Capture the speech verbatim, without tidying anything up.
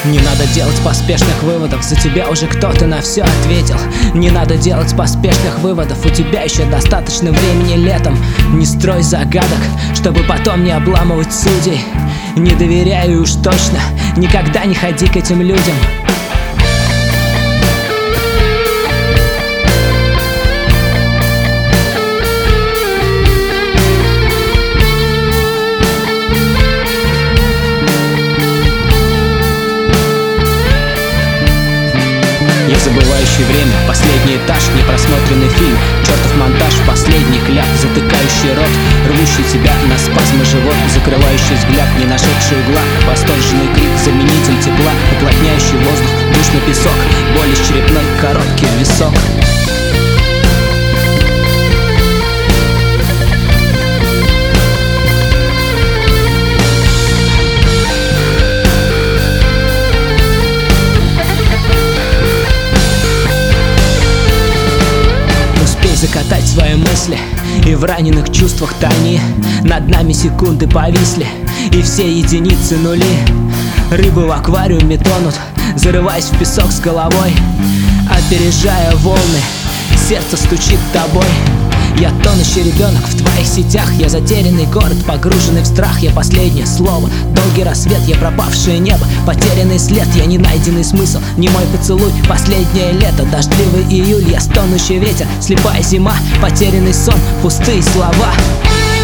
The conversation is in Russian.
Не надо делать поспешных выводов, за тебя уже кто-то на все ответил. Не надо делать поспешных выводов, у тебя еще достаточно времени летом. Не строй загадок, чтобы потом не обламывать судей. Не доверяю уж точно, никогда не ходи к этим людям. Я забывающий время, последний этаж, непросмотренный фильм, чертов монтаж, последний кляп, затыкающий рот, рвущий тебя на спазмы живот, закрывающий взгляд, не нашедший угла, восторженный крик, заменитель тепла, уплотняющий воздух, душный песок, боль из черепной коробки в висок. Закатать свои мысли, и в раненых чувствах тони над нами секунды повисли, и все единицы нули. Рыбы в аквариуме тонут, зарываясь в песок с головой, опережая волны, сердце стучит тобой. Я тонущий ребенок в твоих сетях, я затерянный город, погруженный в страх. Я последнее слово, долгий рассвет, я пропавшее небо, потерянный след, я не найденный смысл, не мой поцелуй, последнее лето, дождливый июль, я стонущий ветер, слепая зима, потерянный сон, пустые слова.